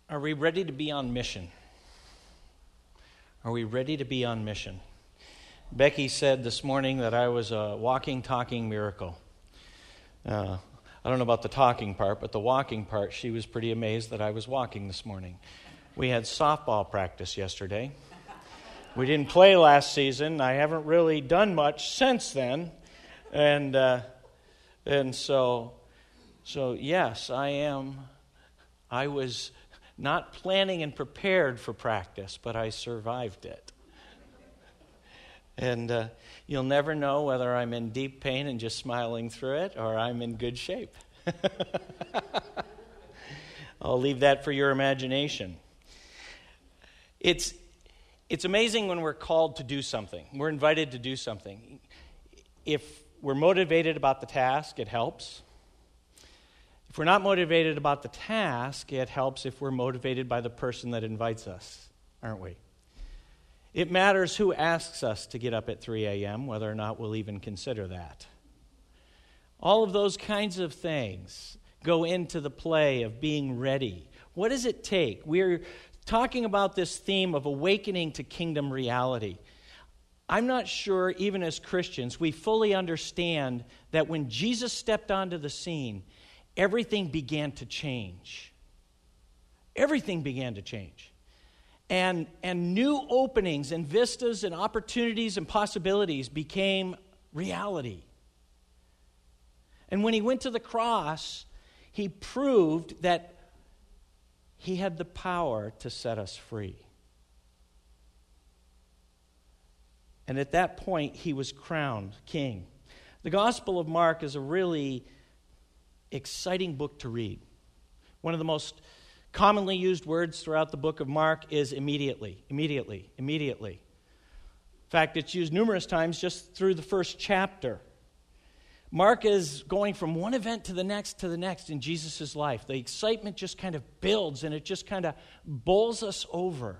Are we ready to be on mission? Are we ready to be on mission? Becky said this morning that I was a walking, talking miracle. I don't know about the talking part, but the walking part, she was pretty amazed that I was walking this morning. We had softball practice yesterday. We didn't play last season. I haven't really done much since then. And so yes, I was not planning and prepared for practice, but I survived it. And you'll never know whether I'm in deep pain and just smiling through it, or I'm in good shape. I'll leave that for your imagination. It's amazing when we're called to do something. We're invited to do something. If we're motivated about the task, it helps. If we're not motivated about the task, it helps if we're motivated by the person that invites us, aren't we? It matters who asks us to get up at 3 a.m., whether or not we'll even consider that. All of those kinds of things go into the play of being ready. What does it take? We're talking about this theme of awakening to kingdom reality. I'm not sure, even as Christians, we fully understand that when Jesus stepped onto the scene, everything began to change. Everything began to change. And new openings and vistas and opportunities and possibilities became reality. And when he went to the cross, he proved that he had the power to set us free. And at that point, he was crowned king. The Gospel of Mark is a really exciting book to read. One of the most commonly used words throughout the book of Mark is immediately, immediately, immediately. In fact, it's used numerous times just through the first chapter. Mark is going from one event to the next in Jesus' life. The excitement just kind of builds and it just kind of bowls us over.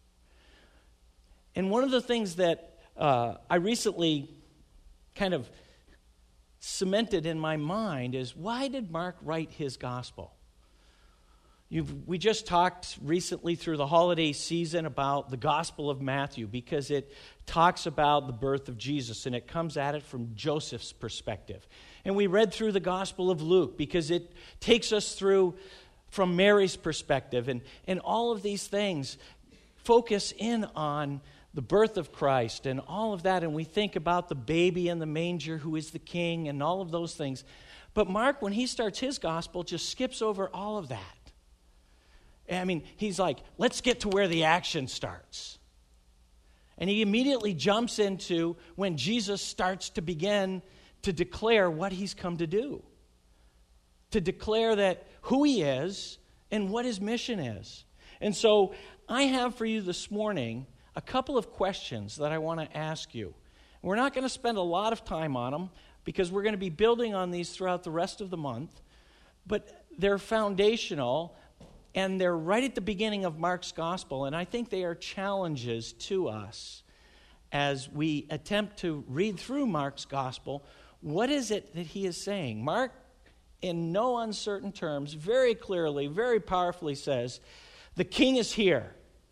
And one of the things that I recently kind of cemented in my mind is, why did Mark write his gospel? We just talked recently through the holiday season about the Gospel of Matthew because it talks about the birth of Jesus and it comes at it from Joseph's perspective. And we read through the Gospel of Luke because it takes us through from Mary's perspective. And all of these things focus in on the birth of Christ and all of that. And we think about the baby in the manger who is the king and all of those things. But Mark, when he starts his gospel, just skips over all of that. I mean, he's like, let's get to where the action starts. And he immediately jumps into when Jesus starts to begin to declare what he's come to do. To declare that who he is and what his mission is. And so I have for you this morning a couple of questions that I want to ask you. We're not going to spend a lot of time on them because we're going to be building on these throughout the rest of the month. But they're foundational. And they're right at the beginning of Mark's gospel, and I think they are challenges to us as we attempt to read through Mark's gospel. What is it that he is saying? Mark, in no uncertain terms, very clearly, very powerfully says, the king is here.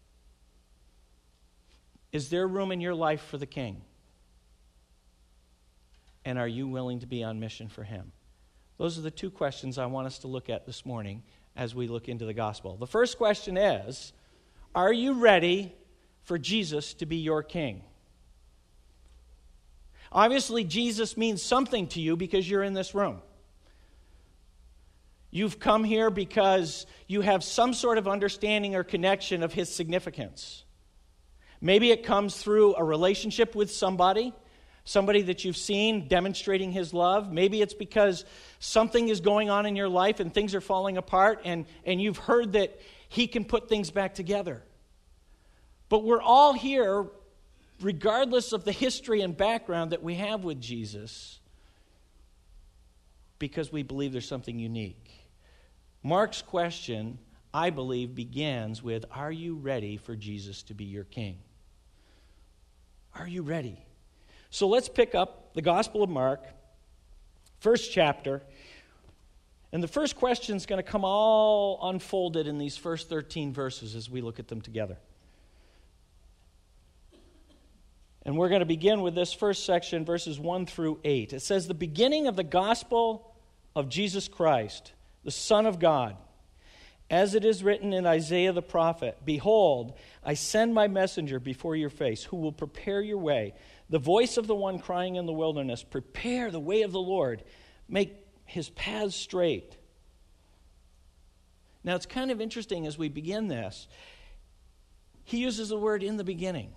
Is there room in your life for the king? And are you willing to be on mission for him? Those are the two questions I want us to look at this morning as we look into the gospel. The first question is, are you ready for Jesus to be your king? Obviously, Jesus means something to you because you're in this room. You've come here because you have some sort of understanding or connection of his significance. Maybe it comes through a relationship with somebody that you've seen demonstrating his love. Maybe it's because something is going on in your life and things are falling apart and you've heard that he can put things back together. But we're all here, regardless of the history and background that we have with Jesus, because we believe there's something unique. Mark's question, I believe, begins with, are you ready for Jesus to be your king? Are you ready? So let's pick up the Gospel of Mark, first chapter, And the first question is going to come all unfolded in these first 13 verses as we look at them together. And we're going to begin with this first section, verses 1 through 8. It says, "The beginning of the gospel of Jesus Christ, the Son of God, as it is written in Isaiah the prophet, Behold, I send my messenger before your face, who will prepare your way. The voice of the one crying in the wilderness, Prepare the way of the Lord, make his paths straight." Now, it's kind of interesting as we begin this. He uses the word "in the beginning."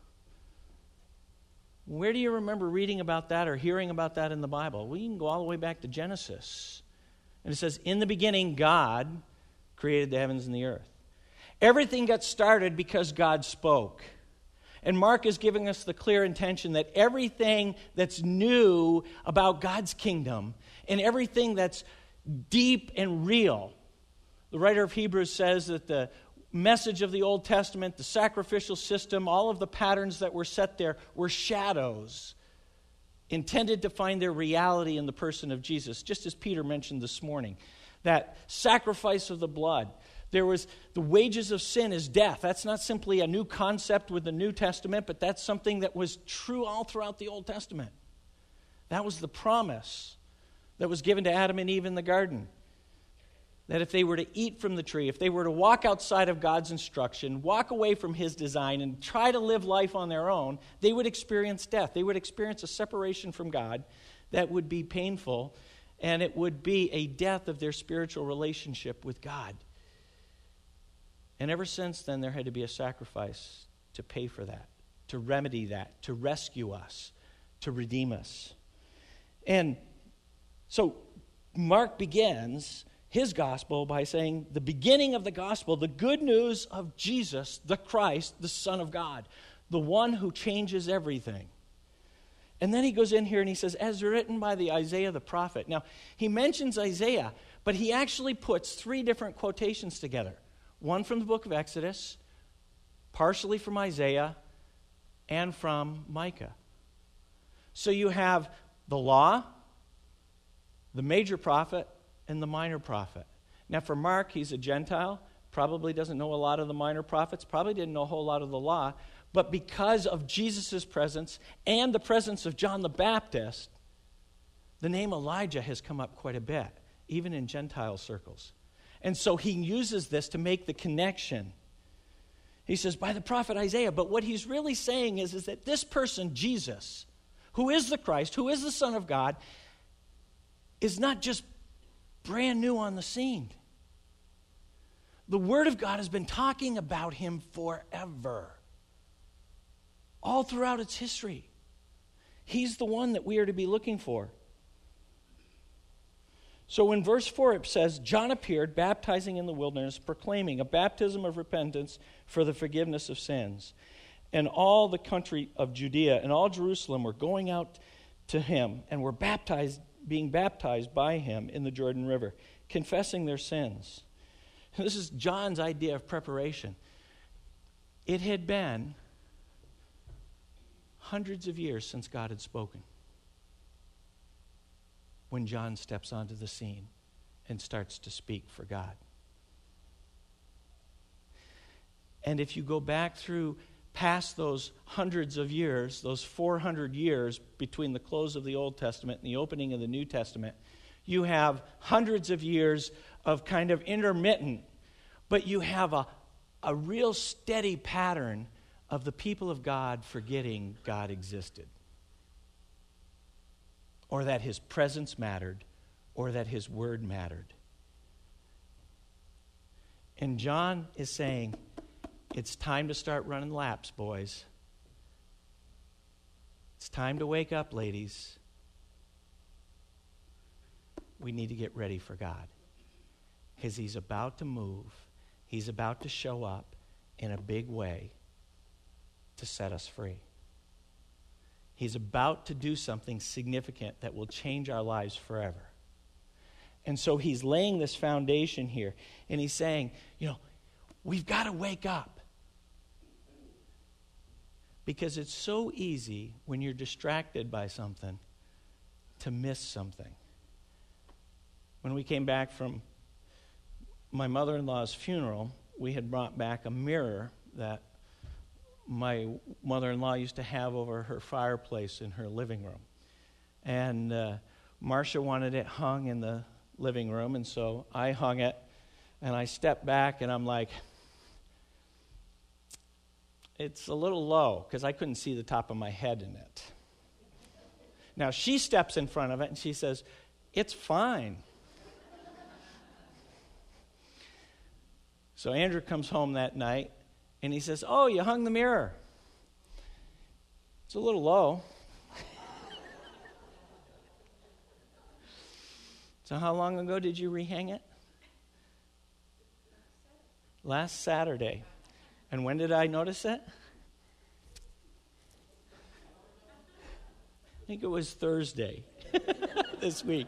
Where do you remember reading about that or hearing about that in the Bible? Well, you can go all the way back to Genesis. And it says, "In the beginning, God created the heavens and the earth." Everything got started because God spoke. And Mark is giving us the clear intention that everything that's new about God's kingdom and everything that's deep and real, the writer of Hebrews says that the message of the Old Testament, the sacrificial system, all of the patterns that were set there were shadows intended to find their reality in the person of Jesus, just as Peter mentioned this morning. That sacrifice of the blood. There was the wages of sin is death. That's not simply a new concept with the New Testament, but that's something that was true all throughout the Old Testament. That was the promise that was given to Adam and Eve in the garden. That if they were to eat from the tree, if they were to walk outside of God's instruction, walk away from his design, and try to live life on their own, they would experience death. They would experience a separation from God that would be painful, and it would be a death of their spiritual relationship with God. And ever since then, there had to be a sacrifice to pay for that, to remedy that, to rescue us, to redeem us. And so Mark begins his gospel by saying the beginning of the gospel, the good news of Jesus, the Christ, the Son of God, the one who changes everything. And then he goes in here and he says, as written by the Isaiah the prophet. Now, he mentions Isaiah, but he actually puts three different quotations together. One from the book of Exodus, partially from Isaiah, and from Micah. So you have the law, the major prophet, and the minor prophet. Now for Mark, he's a Gentile, probably doesn't know a lot of the minor prophets, probably didn't know a whole lot of the law, but because of Jesus' presence and the presence of John the Baptist, the name Elijah has come up quite a bit, even in Gentile circles. And so he uses this to make the connection. He says, by the prophet Isaiah, but what he's really saying is that this person, Jesus, who is the Christ, who is the Son of God, is not just brand new on the scene. The Word of God has been talking about him forever. All throughout its history. He's the one that we are to be looking for. So in verse 4 it says, John appeared, baptizing in the wilderness, proclaiming a baptism of repentance for the forgiveness of sins. And all the country of Judea and all Jerusalem were going out to him and were being baptized by him in the Jordan River, confessing their sins. This is John's idea of preparation. It had been hundreds of years since God had spoken when John steps onto the scene and starts to speak for God. And if you go back through past those hundreds of years, those 400 years between the close of the Old Testament and the opening of the New Testament, you have hundreds of years of kind of intermittent, but you have a real steady pattern of the people of God forgetting God existed, or that his presence mattered, or that his word mattered. And John is saying, it's time to start running laps, boys. It's time to wake up, ladies. We need to get ready for God, because he's about to move. He's about to show up in a big way to set us free. He's about to do something significant that will change our lives forever. And so he's laying this foundation here. And he's saying, we've got to wake up. Because it's so easy when you're distracted by something to miss something. When we came back from my mother-in-law's funeral, we had brought back a mirror that my mother-in-law used to have over her fireplace in her living room. And Marcia wanted it hung in the living room, and so I hung it, and I stepped back, and I'm like, it's a little low, because I couldn't see the top of my head in it. Now, she steps in front of it, and she says, it's fine. So Andrew comes home that night, and he says, oh, you hung the mirror. It's a little low. So how long ago did you rehang it? Last Saturday. And when did I notice it? I think it was Thursday this week.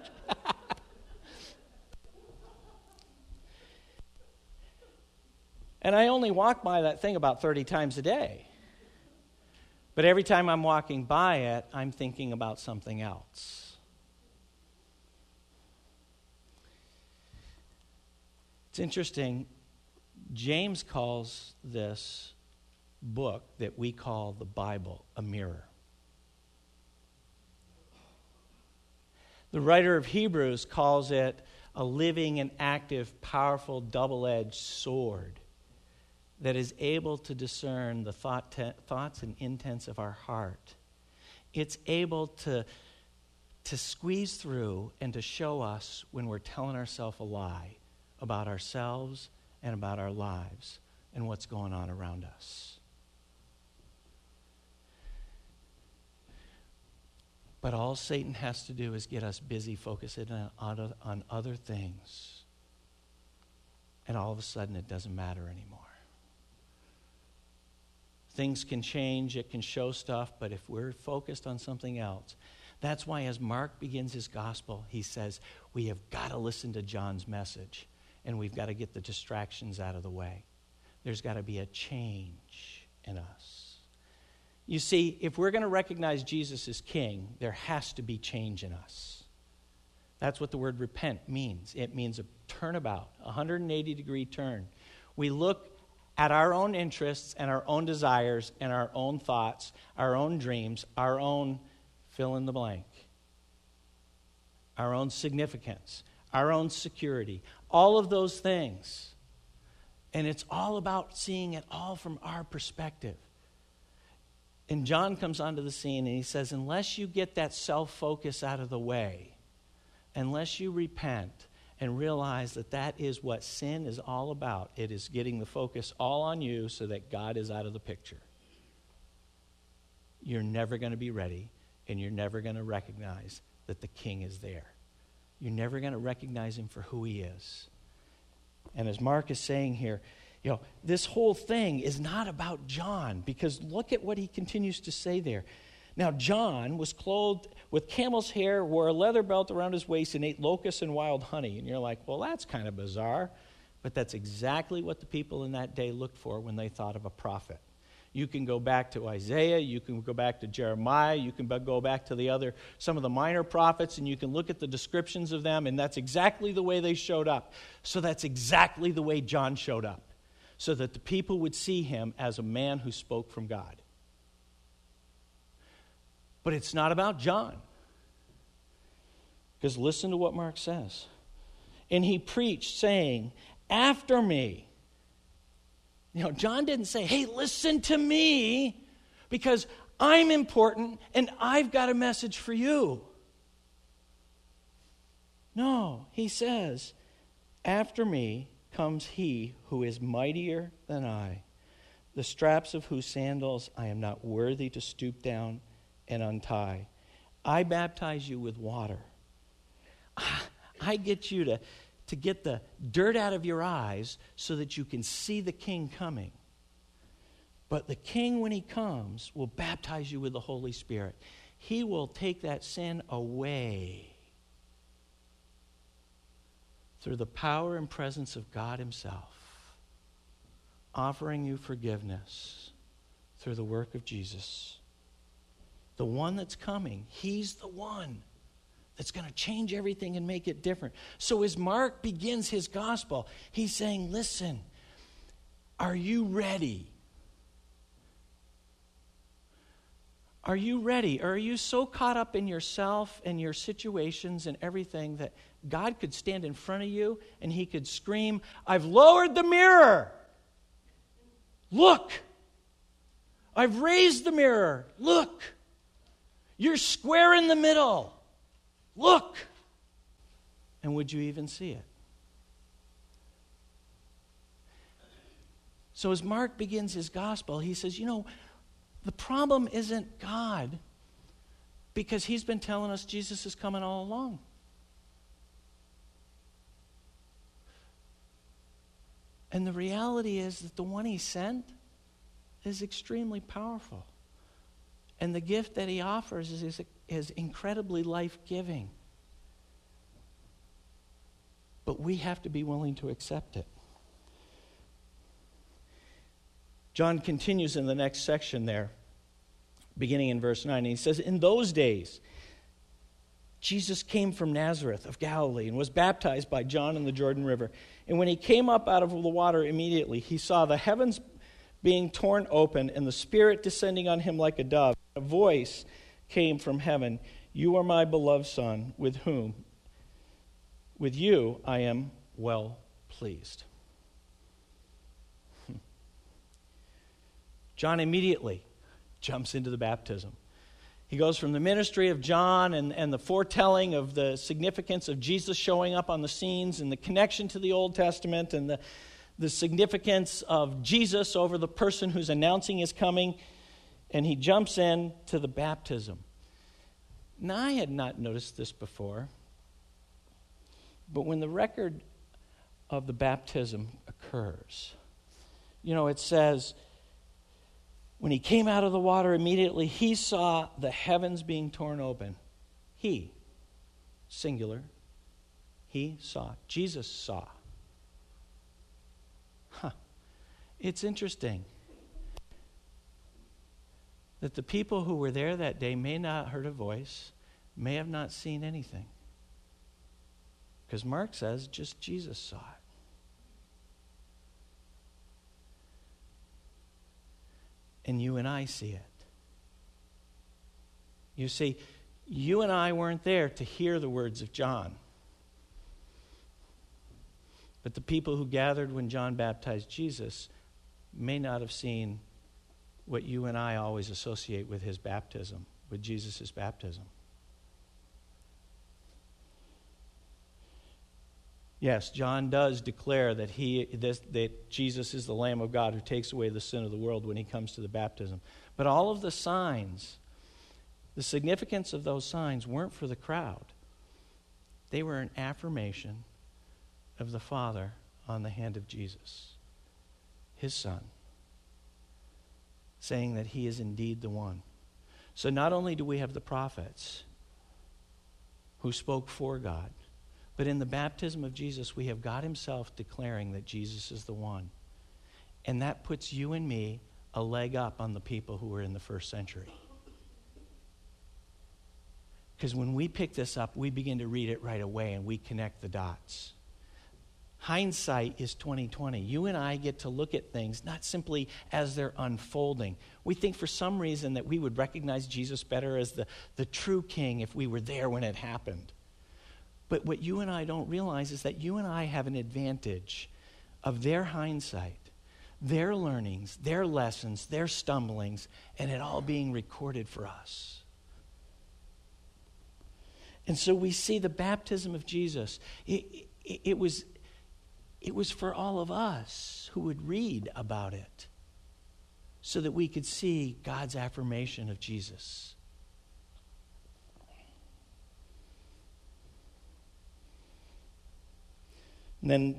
And I only walk by that thing about 30 times a day. But every time I'm walking by it, I'm thinking about something else. It's interesting. James calls this book that we call the Bible a mirror. The writer of Hebrews calls it a living and active, powerful, double-edged sword that is able to discern the thoughts and intents of our heart. It's able to squeeze through and to show us when we're telling ourselves a lie about ourselves and about our lives and what's going on around us. But all Satan has to do is get us busy focusing on other things. And all of a sudden it doesn't matter anymore. Things can change, it can show stuff, but if we're focused on something else, that's why as Mark begins his gospel, he says, we have got to listen to John's message, and we've got to get the distractions out of the way. There's got to be a change in us. You see, if we're going to recognize Jesus as King, there has to be change in us. That's what the word repent means. It means a turnabout, a 180-degree turn. We look at our own interests and our own desires and our own thoughts, our own dreams, our own fill in the blank, our own significance, our own security, all of those things. And it's all about seeing it all from our perspective. And John comes onto the scene and he says, unless you get that self-focus out of the way, unless you repent and realize that that is what sin is all about, it is getting the focus all on you so that God is out of the picture, you're never going to be ready, and you're never going to recognize that the King is there. You're never going to recognize him for who he is. And as Mark is saying here, this whole thing is not about John, because look at what he continues to say there. Now, John was clothed with camel's hair, wore a leather belt around his waist, and ate locusts and wild honey. And you're like, well, that's kind of bizarre. But that's exactly what the people in that day looked for when they thought of a prophet. You can go back to Isaiah, you can go back to Jeremiah, you can go back to some of the minor prophets, and you can look at the descriptions of them, and that's exactly the way they showed up. So that's exactly the way John showed up, so that the people would see him as a man who spoke from God. But it's not about John. Because listen to what Mark says. And he preached, saying, after me. John didn't say, hey, listen to me, because I'm important and I've got a message for you. No, he says, after me comes he who is mightier than I, the straps of whose sandals I am not worthy to stoop down and untie. I baptize you with water. I get you to get the dirt out of your eyes so that you can see the King coming. But the King, when he comes, will baptize you with the Holy Spirit. He will take that sin away through the power and presence of God himself, offering you forgiveness through the work of Jesus. The one that's coming, he's the one that's going to change everything and make it different. So as Mark begins his gospel, he's saying, listen, are you ready? Are you ready? Or are you so caught up in yourself and your situations and everything that God could stand in front of you and he could scream, I've lowered the mirror. Look. I've raised the mirror. Look. You're square in the middle. Look. And would you even see it? So as Mark begins his gospel, he says, the problem isn't God, because he's been telling us Jesus is coming all along. And the reality is that the one he sent is extremely powerful. And the gift that he offers is incredibly life-giving. But we have to be willing to accept it. John continues in the next section there, beginning in verse 9. And he says, in those days, Jesus came from Nazareth of Galilee and was baptized by John in the Jordan River. And when he came up out of the water immediately, he saw the heavens being torn open and the Spirit descending on him like a dove. A voice came from heaven, you are my beloved Son, with you I am well pleased. John immediately jumps into the baptism. He goes from the ministry of John and the foretelling of the significance of Jesus showing up on the scenes and the connection to the Old Testament and the significance of Jesus over the person who's announcing his coming, and he jumps in to the baptism. Now, I had not noticed this before, but when the record of the baptism occurs, it says, when he came out of the water immediately, he saw the heavens being torn open. He, singular, he saw. Jesus saw. It's interesting that the people who were there that day may not have heard a voice, may have not seen anything. Because Mark says just Jesus saw it. And you and I see it. You see, you and I weren't there to hear the words of John. But the people who gathered when John baptized Jesus may not have seen what you and I always associate with his baptism, with Jesus' baptism. Yes, John does declare that that Jesus is the Lamb of God who takes away the sin of the world when he comes to the baptism. But all of the signs, the significance of those signs weren't for the crowd. They were an affirmation of the Father on the hand of Jesus, his Son, saying that he is indeed the one. So not only do we have the prophets who spoke for God, but in the baptism of Jesus, we have God himself declaring that Jesus is the one. And that puts you and me a leg up on the people who were in the first century. Because when we pick this up, we begin to read it right away and we connect the dots. Hindsight is 20/20. You and I get to look at things not simply as they're unfolding. We think for some reason that we would recognize Jesus better as the true king if we were there when it happened. But what you and I don't realize is that you and I have an advantage of their hindsight, their learnings, their lessons, their stumblings, and it all being recorded for us. And so we see the baptism of Jesus. It was for all of us who would read about it so that we could see God's affirmation of Jesus. And then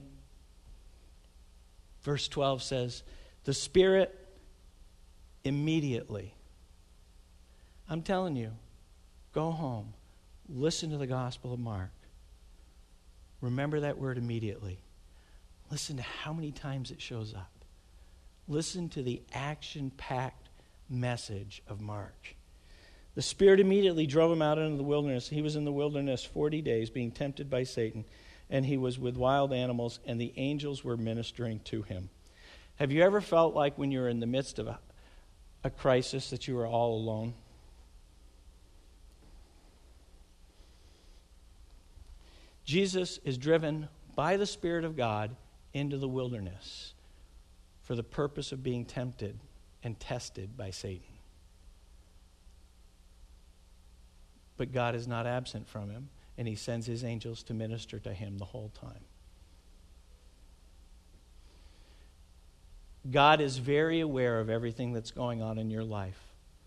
verse 12 says, the Spirit immediately. I'm telling you, go home, listen to the Gospel of Mark. Remember that word immediately. Listen to how many times it shows up. Listen to the action-packed message of Mark. The Spirit immediately drove him out into the wilderness. He was in the wilderness 40 days, being tempted by Satan, and he was with wild animals, and the angels were ministering to him. Have you ever felt like when you're in the midst of a crisis that you are all alone? Jesus is driven by the Spirit of God into the wilderness for the purpose of being tempted and tested by Satan. But God is not absent from him, and he sends his angels to minister to him the whole time. God is very aware of everything that's going on in your life.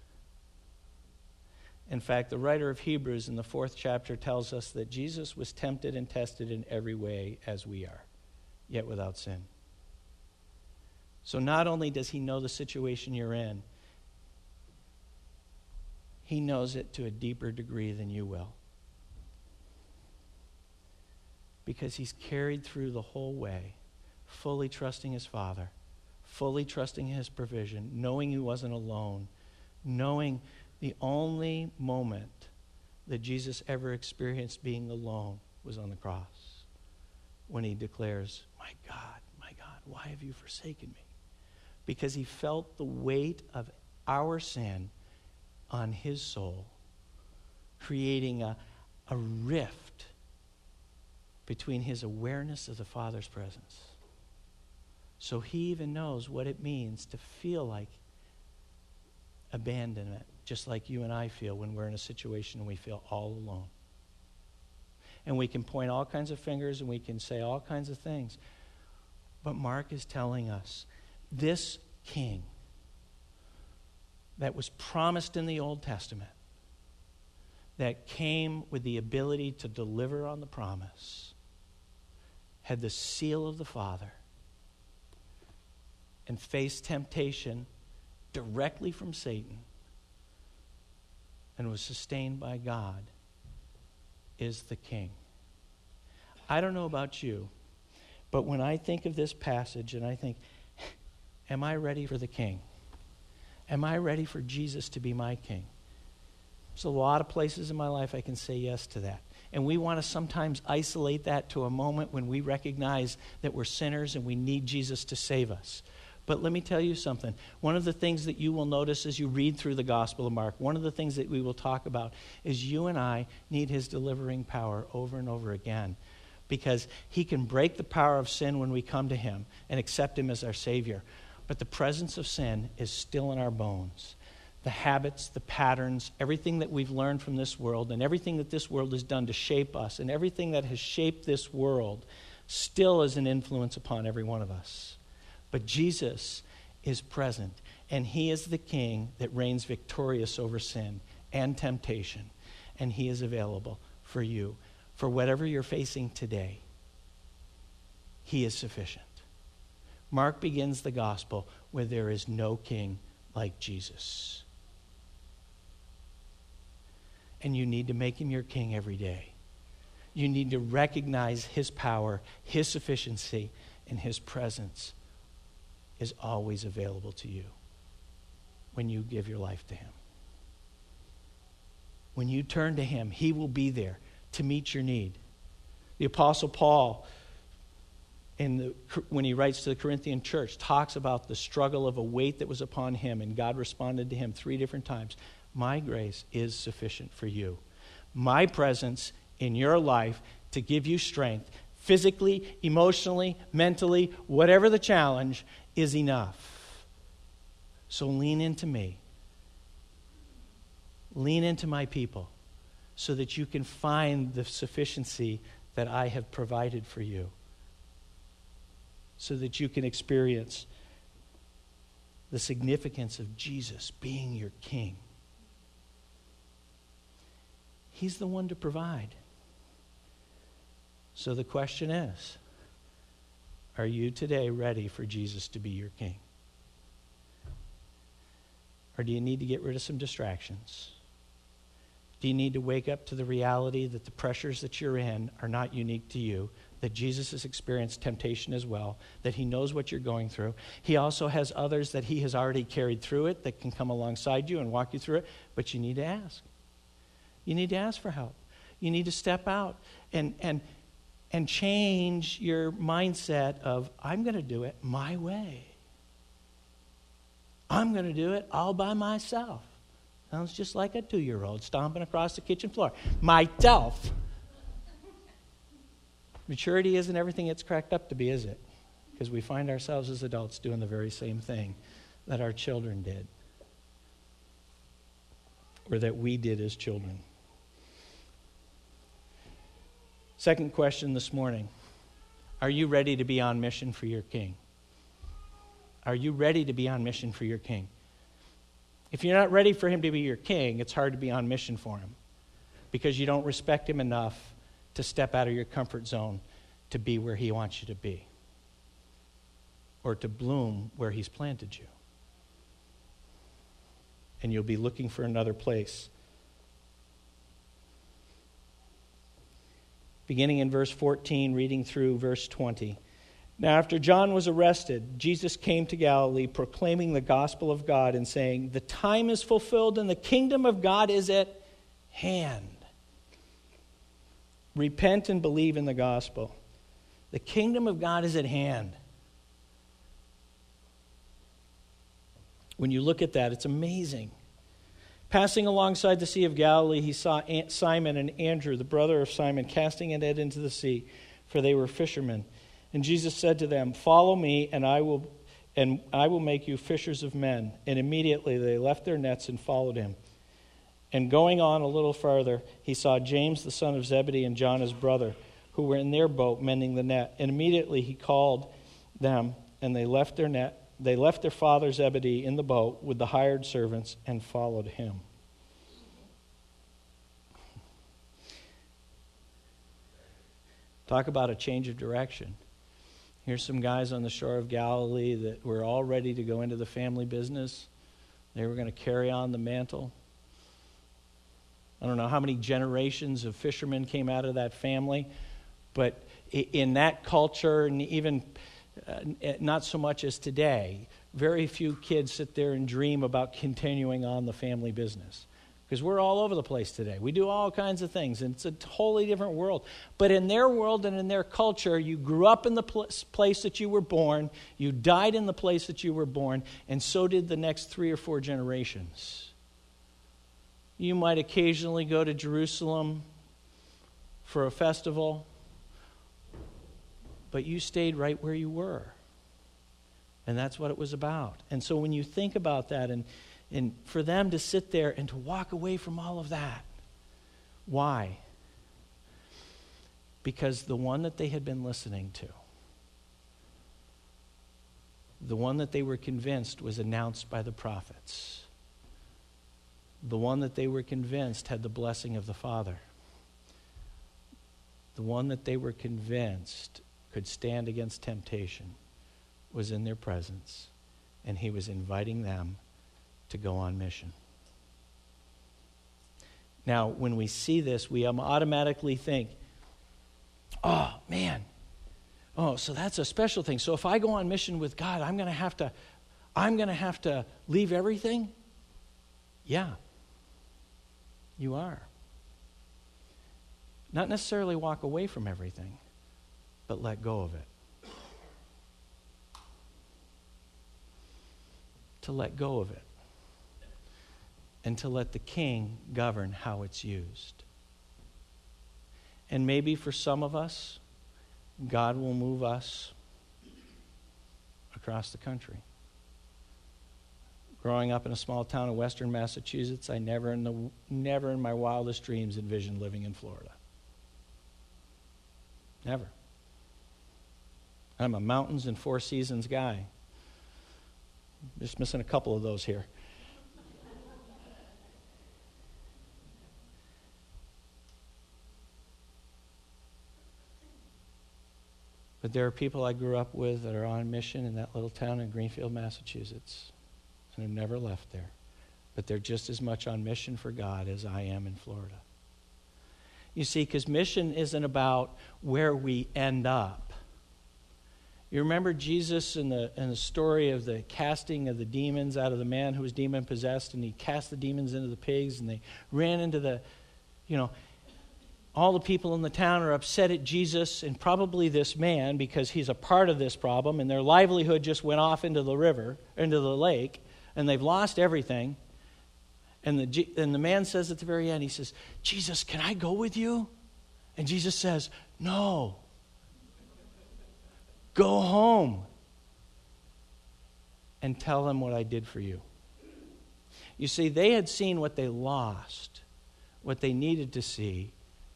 In fact, the writer of Hebrews in the 4th chapter tells us that Jesus was tempted and tested in every way as we are, yet without sin. So not only does he know the situation you're in, he knows it to a deeper degree than you will. Because he's carried through the whole way, fully trusting his Father, fully trusting his provision, knowing he wasn't alone, knowing the only moment that Jesus ever experienced being alone was on the cross, when he declares, my God, why have you forsaken me? Because he felt the weight of our sin on his soul, creating a rift between his awareness of the Father's presence. So he even knows what it means to feel like abandonment, just like you and I feel when we're in a situation and we feel all alone. And we can point all kinds of fingers and we can say all kinds of things. But Mark is telling us this king that was promised in the Old Testament, that came with the ability to deliver on the promise, had the seal of the Father, and faced temptation directly from Satan, and was sustained by God, is the king. I don't know about you, but when I think of this passage and I think, am I ready for the king? Am I ready for Jesus to be my king? There's a lot of places in my life I can say yes to that. And we want to sometimes isolate that to a moment when we recognize that we're sinners and we need Jesus to save us. But let me tell you something. One of the things that you will notice as you read through the Gospel of Mark, one of the things that we will talk about is you and I need his delivering power over and over again. Because he can break the power of sin when we come to him and accept him as our Savior. But the presence of sin is still in our bones. The habits, the patterns, everything that we've learned from this world and everything that this world has done to shape us and everything that has shaped this world still is an influence upon every one of us. But Jesus is present, and he is the king that reigns victorious over sin and temptation, and he is available for you. For whatever you're facing today, he is sufficient. Mark begins the gospel where there is no king like Jesus. And you need to make him your king every day. You need to recognize his power, his sufficiency, and his presence is always available to you when you give your life to him. When you turn to him, he will be there to meet your need. The Apostle Paul, when he writes to the Corinthian church, talks about the struggle of a weight that was upon him, and God responded to him 3 different times. My grace is sufficient for you. My presence in your life to give you strength, physically, emotionally, mentally, whatever the challenge, is enough. So lean into me. Lean into my people so that you can find the sufficiency that I have provided for you. So that you can experience the significance of Jesus being your king. He's the one to provide. So the question is, are you today ready for Jesus to be your king? Or do you need to get rid of some distractions? Do you need to wake up to the reality that the pressures that you're in are not unique to you, that Jesus has experienced temptation as well, that he knows what you're going through. He also has others that he has already carried through it that can come alongside you and walk you through it, but you need to ask. You need to ask for help. You need to step out and change your mindset of, I'm going to do it my way. I'm going to do it all by myself. Sounds just like a 2-year-old stomping across the kitchen floor. Myself. Maturity isn't everything it's cracked up to be, is it? Because we find ourselves as adults doing the very same thing that our children did. Or that we did as children. Second question this morning. Are you ready to be on mission for your King? Are you ready to be on mission for your King? If you're not ready for him to be your King, it's hard to be on mission for him. Because you don't respect him enough to step out of your comfort zone to be where he wants you to be. Or to bloom where he's planted you. And you'll be looking for another place. Beginning in verse 14, reading through verse 20. Now after John was arrested, Jesus came to Galilee proclaiming the gospel of God and saying, the time is fulfilled and the kingdom of God is at hand. Repent and believe in the gospel. The kingdom of God is at hand. When you look at that, it's amazing. Passing alongside the Sea of Galilee, he saw Simon and Andrew, the brother of Simon, casting a net into the sea, for they were fishermen. And Jesus said to them, follow me, and I will make you fishers of men. And immediately they left their nets and followed him. And going on a little farther, he saw James the son of Zebedee and John his brother, who were in their boat mending the net. And immediately he called them, and they left their net. They left their father Zebedee in the boat with the hired servants and followed him. Talk about a change of direction. Here's some guys on the shore of Galilee that were all ready to go into the family business. They were going to carry on the mantle. I don't know how many generations of fishermen came out of that family, but in that culture, and even not so much as today, very few kids sit there and dream about continuing on the family business. Because we're all over the place today. We do all kinds of things, and it's a totally different world. But in their world and in their culture, you grew up in the place that you were born, you died in the place that you were born, and so did the next 3 or 4 generations. You might occasionally go to Jerusalem for a festival, but you stayed right where you were. And that's what it was about. And so when you think about that, and for them to sit there and to walk away from all of that, why? Because the one that they had been listening to, the one that they were convinced was announced by the prophets, the one that they were convinced had the blessing of the Father, the one that they were convinced could stand against temptation was in their presence, and he was inviting them to go on mission. Now, when we see this, we automatically think, oh, man, so that's a special thing. So if I go on mission with God, I'm going to have to leave everything? Yeah, you are. Not necessarily walk away from everything, but let go of it. To let go of it. And to let the King govern how it's used. And maybe for some of us, God will move us across the country. Growing up in a small town in western Massachusetts, I never in my wildest dreams envisioned living in Florida. Never. I'm a mountains and 4 seasons guy. Just missing a couple of those here. But there are people I grew up with that are on mission in that little town in Greenfield, Massachusetts, and have never left there. But they're just as much on mission for God as I am in Florida. You see, because mission isn't about where we end up. You remember Jesus in the story of the casting of the demons out of the man who was demon-possessed, and he cast the demons into the pigs, and they ran into the, all the people in the town are upset at Jesus and probably this man because he's a part of this problem, and their livelihood just went off into the river, into the lake, and they've lost everything. And the man says at the very end, he says, Jesus, can I go with you? And Jesus says, no. Go home and tell them what I did for you. You see, they had seen what they lost. What they needed to see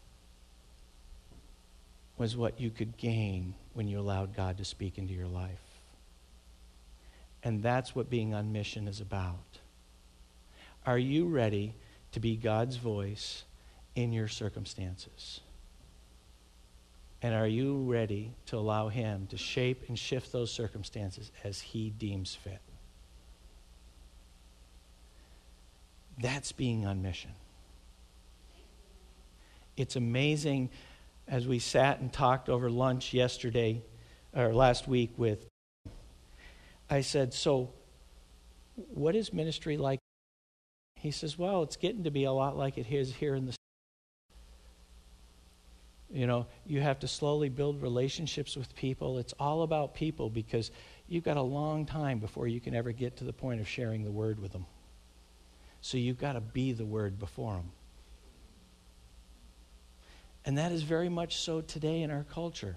was what you could gain when you allowed God to speak into your life. And that's what being on mission is about. Are you ready to be God's voice in your circumstances? And are you ready to allow Him to shape and shift those circumstances as He deems fit? That's being on mission. It's amazing, as we sat and talked over lunch last week with, I said, so what is ministry like? He says, well, it's getting to be a lot like it is here in the you have to slowly build relationships with people. It's all about people because you've got a long time before you can ever get to the point of sharing the word with them. So you've got to be the word before them. And that is very much so today in our culture.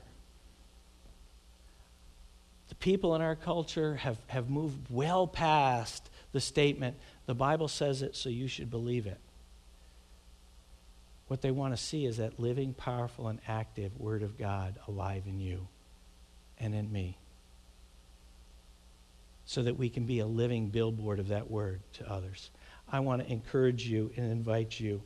The people in our culture have moved well past the statement, the Bible says it, so you should believe it. What they want to see is that living, powerful, and active Word of God alive in you and in me, so that we can be a living billboard of that Word to others. I want to encourage you and invite you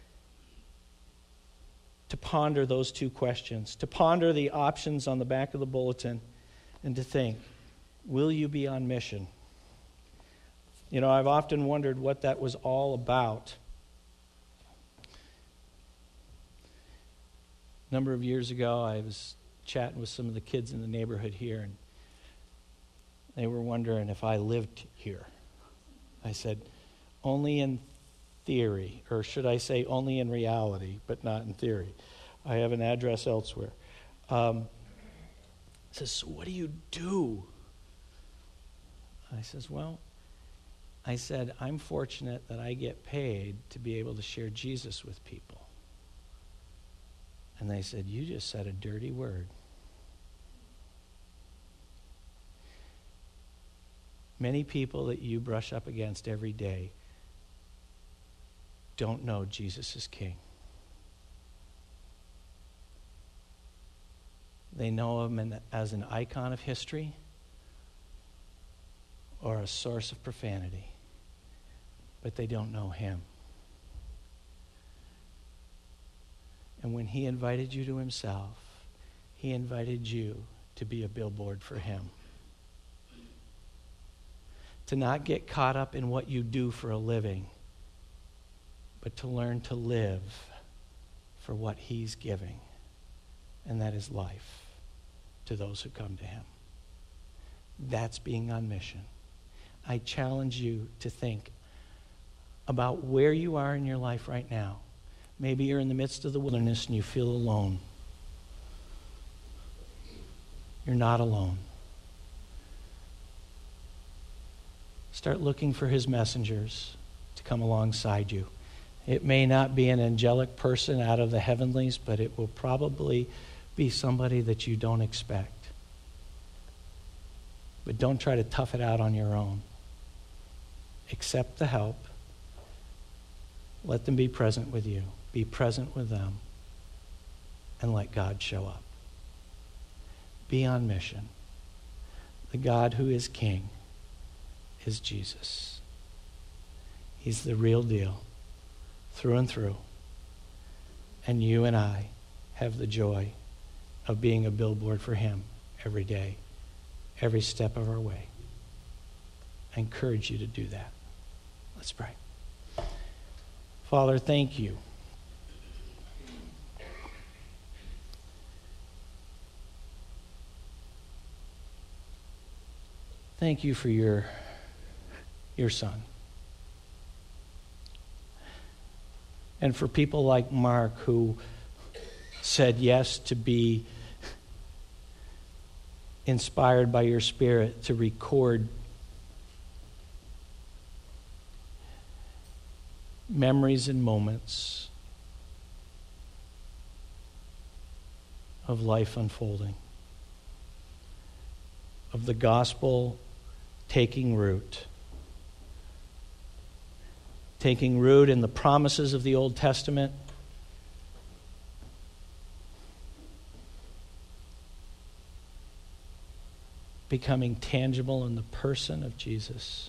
to ponder those two questions, to ponder the options on the back of the bulletin, and to think, will you be on mission? I've often wondered what that was all about. A number of years ago, I was chatting with some of the kids in the neighborhood here, and they were wondering if I lived here. I said, only in theory, or should I say only in reality, but not in theory. I have an address elsewhere. Says, so what do you do? I said, I'm fortunate that I get paid to be able to share Jesus with people. And they said, you just said a dirty word. Many people that you brush up against every day don't know Jesus is King. They know him as an icon of history or a source of profanity, but they don't know him. And when he invited you to himself, he invited you to be a billboard for him. To not get caught up in what you do for a living, but to learn to live for what he's giving, and that is life to those who come to him. That's being on mission. I challenge you to think about where you are in your life right now. Maybe you're in the midst of the wilderness and you feel alone. You're not alone. Start looking for his messengers to come alongside you. It may not be an angelic person out of the heavenlies, but it will probably be somebody that you don't expect. But don't try to tough it out on your own. Accept the help. Let them be present with you. Be present with them. And let God show up. Be on mission. The God who is King is Jesus. He's the real deal, through and through. And you and I have the joy of being a billboard for him every day, every step of our way. I encourage you to do that. Let's pray. Father, thank you Thank you for your Son. And for people like Mark who said yes to be inspired by your Spirit to record memories and moments of life unfolding, of the gospel taking root in the promises of the Old Testament, becoming tangible in the person of Jesus,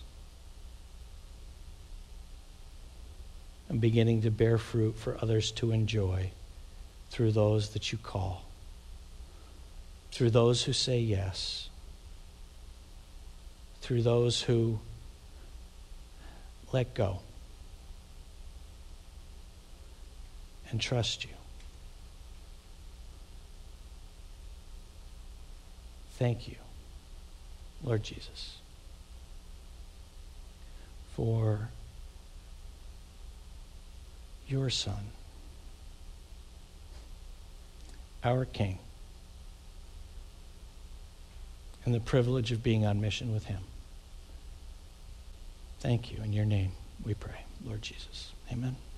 and beginning to bear fruit for others to enjoy through those that you call, through those who say yes, through those who let go and trust you. Thank you, Lord Jesus, for your Son, our King, and the privilege of being on mission with him. Thank you. In your name we pray, Lord Jesus. Amen.